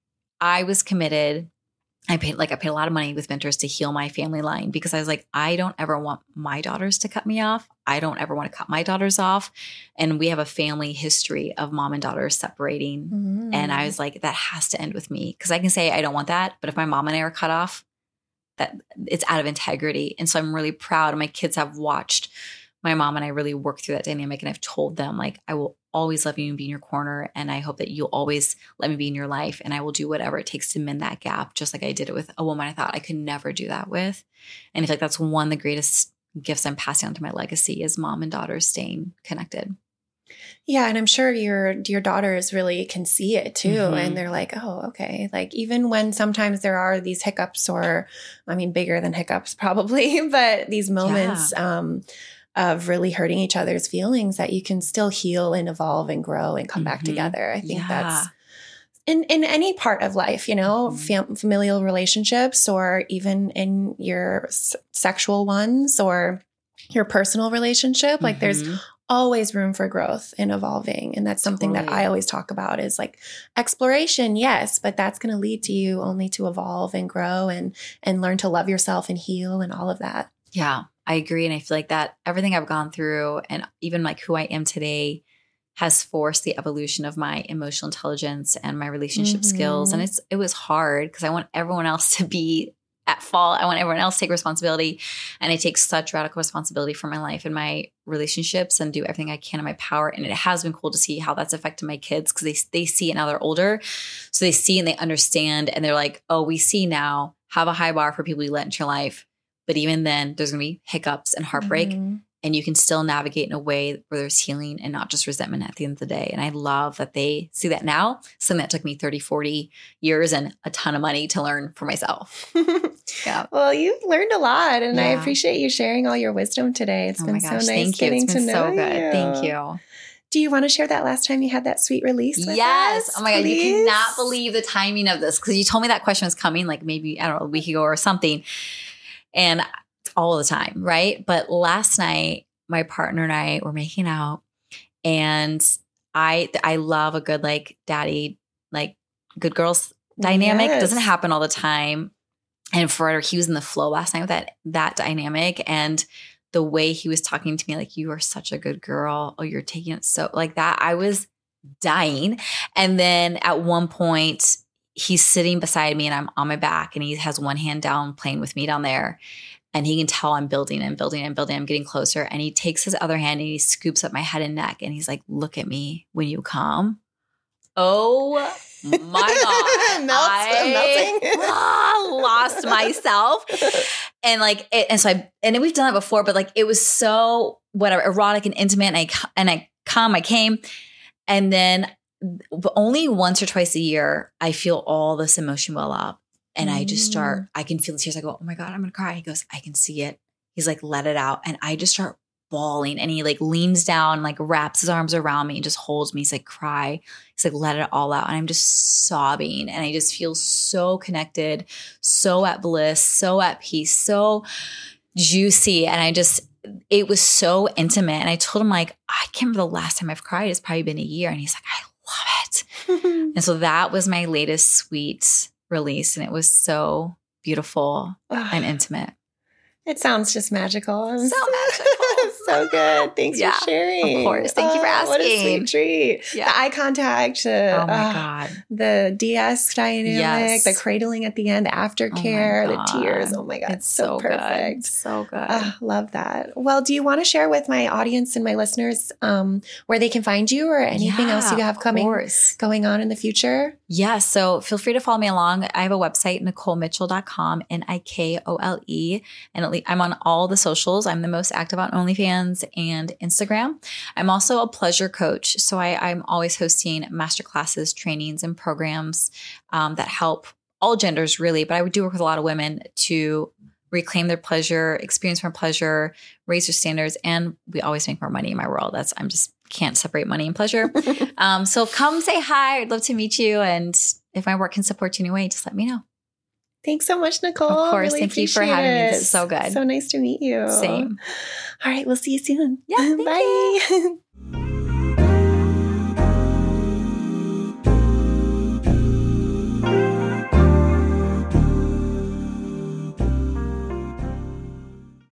I was committed. I paid like I paid a lot of money with mentors to heal my family line, because I was like, I don't ever want my daughters to cut me off. I don't ever want to cut my daughters off. And we have a family history of mom and daughters separating. Mm. And I was like, that has to end with me, because I can say I don't want that. But if my mom and I are cut off, that it's out of integrity. And so I'm really proud. And my kids have watched my mom and I really work through that dynamic. And I've told them, like, I will always love you and be in your corner. And I hope that you'll always let me be in your life. And I will do whatever it takes to mend that gap, just like I did it with a woman I thought I could never do that with. And I feel like that's one of the greatest gifts I'm passing on to my legacy, is mom and daughter staying connected. Yeah. And I'm sure your, your daughters really can see it too. Mm-hmm. And they're like, oh, okay. Like, even when sometimes there are these hiccups, or, I mean, bigger than hiccups probably, but these moments, yeah. um, of really hurting each other's feelings, that you can still heal and evolve and grow and come mm-hmm. back together. I think yeah. that's in, in any part of life, you know, mm-hmm. fam- familial relationships, or even in your s- sexual ones, or your personal relationship. Mm-hmm. Like, there's always room for growth and evolving. And that's something totally. that I always talk about, is like exploration. Yes, but that's going to lead to you only to evolve and grow and, and learn to love yourself and heal and all of that. Yeah. I agree. And I feel like that everything I've gone through, and even like who I am today, has forced the evolution of my emotional intelligence and my relationship mm-hmm. skills. And it's, it was hard, because I want everyone else to be at fault. I want everyone else to take responsibility. And I take such radical responsibility for my life and my relationships, and do everything I can in my power. And it has been cool to see how that's affected my kids, because they, they see it now, they're older. So they see and they understand, and they're like, oh, we see now. Have a high bar for people you let into your life. But even then, there's going to be hiccups and heartbreak, mm-hmm. and you can still navigate in a way where there's healing and not just resentment at the end of the day. And I love that they see that now. Something that took me thirty, forty years and a ton of money to learn for myself. Yeah. Well, you've learned a lot, and yeah. I appreciate you sharing all your wisdom today. It's oh been so nice Thank getting you. It's been to so know good. you. Thank you. Do you want to share that last time you had that sweet release with yes. us? Oh my God. Please? You cannot believe the timing of this, because you told me that question was coming like maybe, I don't know, a week ago or something. And all the time, right? But last night, my partner and I were making out, and I I love a good like daddy, like good girls dynamic. Yes. It doesn't happen all the time. And for he was in the flow last night with that that dynamic, and the way he was talking to me, like, you are such a good girl. Oh, you're taking it so like that. I was dying. And then at one point, he's sitting beside me, and I'm on my back, and he has one hand down playing with me down there. And he can tell I'm building and building and building. I'm getting closer. And he takes his other hand and he scoops up my head and neck. And he's like, look at me when you come. Oh my God. Melts, I melting. ah, lost myself. And like, it, and so I, and we've done that before, but like, it was so whatever, erotic and intimate. And I, and I come, I came. And then only once or twice a year, I feel all this emotion well up. And I just start, I can feel the tears. I go, oh my God, I'm going to cry. He goes, I can see it. He's like, let it out. And I just start bawling. And he like leans down, like wraps his arms around me and just holds me. He's like, cry. He's like, let it all out. And I'm just sobbing. And I just feel so connected, so at bliss, so at peace, so juicy. And I just, it was so intimate. And I told him, like, I can't remember the last time I've cried. It's probably been a year. And he's like, I love it. And so that was my latest sweet release, and it was so beautiful and intimate. It sounds just magical. So magical. So good. Thanks yeah, for sharing. Of course. Thank oh, you for asking. What a sweet treat. Yeah. The eye contact. Uh, oh my God. Uh, the de-esque dynamic, yes. the cradling at the end, the aftercare, oh the tears. Oh my God. It's so, so perfect. Good. So good. Uh, love that. Well, do you want to share with my audience and my listeners um, where they can find you, or anything yeah, else you have coming, going on in the future? Yeah, so feel free to follow me along. I have a website, nicole mitchell dot com, N I K O L E. And at least I'm on all the socials. I'm the most active on OnlyFans and Instagram. I'm also a pleasure coach. So I, I'm always hosting masterclasses, trainings, and programs um, that help all genders really. But I would do work with a lot of women to reclaim their pleasure, experience more pleasure, raise their standards. And we always make more money in my world. That's I'm just can't separate money and pleasure. um, so come say hi. I'd love to meet you. And if my work can support you in any way, just let me know. Thanks so much, Nicole. Of course. Really Thank you for having it. me. This is so good. So nice to meet you. Same. All right. We'll see you soon. Yeah. Bye. You.